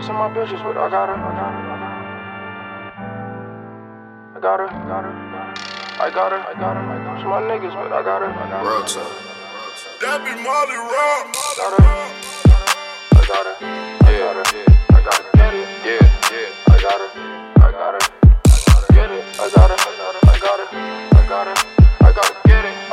missing my bitches, but I gotta. Some my niggas, but I gotta. Real talk. That be Molly Rock. I gotta get it. Yeah. I gotta get it. I gotta get it.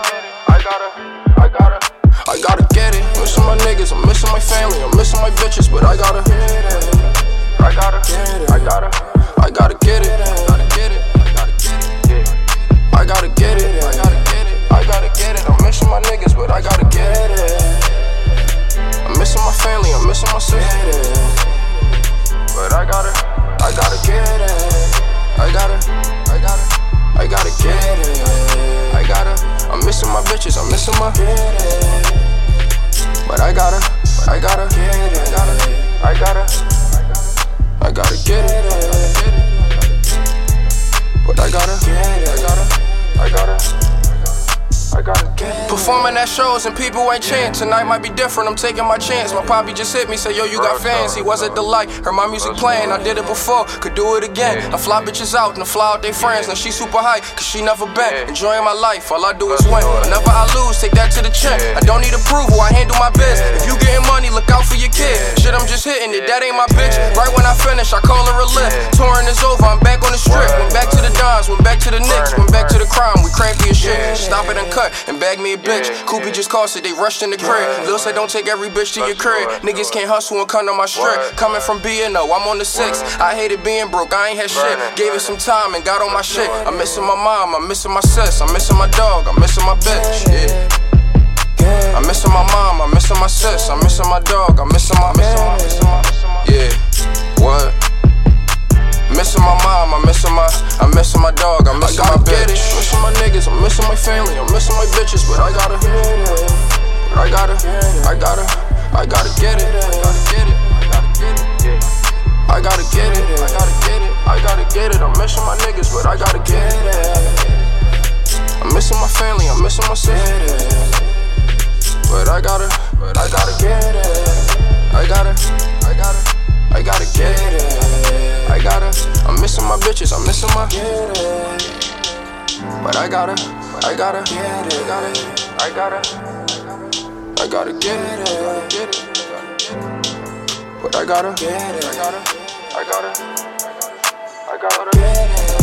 I gotta get it. Missing my niggas, I'm missing my family, I'm missing my bitches, but I gotta get it. I gotta get it. I gotta get it. I gotta get it. I'm missing my niggas, but I gotta get it. I'm missing my family, I'm missing my sister, but I gotta get it. I gotta get it. I'm missing my bitches, I'm missing my. But I gotta get it. I gotta get it. But I gotta get it. Performing at shows and people ain't cheering. Tonight might be different, I'm taking my chance. My poppy just hit me, say yo, you got fans. He was a delight, heard my music playing. I did it before, could do it again. I fly bitches out and I fly out their friends. Now she super hype, cause she never been. Enjoying my life, all I do is win. Whenever I lose, take that to the chin. I don't need approval, I handle my biz. If you getting money, look out for your kid. Shit, I'm just hitting it, that ain't my bitch. Right when I finish, I call her a lift. Touring is over, I'm back on the strip. Went back to the Dons, went back to the Knicks, went back to the crime, we crappy as shit. Stop it and cut, and bag me a bitch. Koopy just cost it, they rushed in the crib. Lil said don't take every bitch to your crib. Niggas can't hustle and come to my strip. Coming from B&O, I'm on the 6. I hated being broke, I ain't had shit. Gave it some time and got on my shit. I'm missing my mom, I'm missing my sis, I'm missing my dog, I'm missing my bitch, yeah. I'm missing my mom, I'm missing my sis, I'm missing my dog, I'm missing my. Yeah, what? Missing my mom, I'm missing my dog, I'm missing my bitch. Missing my niggas, I'm missing my family, I'm missing my bitches, but I gotta get it. I gotta get it. I gotta get it. I'm missing my niggas, but I gotta get it. I'm missing my family, I'm missing my sister, but I gotta get it. I gotta get it. I'm missing my bitches, I'm missing my. But I gotta get it. I gotta get it. But I gotta get it. I gotta get it. I gotta get it.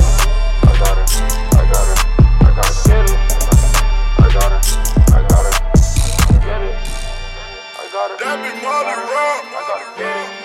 That be Molly Rock. I gotta get it.